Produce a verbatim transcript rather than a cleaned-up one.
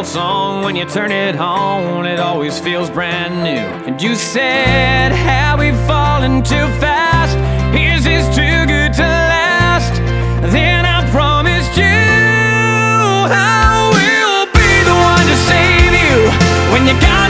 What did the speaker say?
old song, when you turn it on, it always feels brand new. And you said, have we fallen too fast? Is this too good to last? Then I promised you I will be the one to save you when you got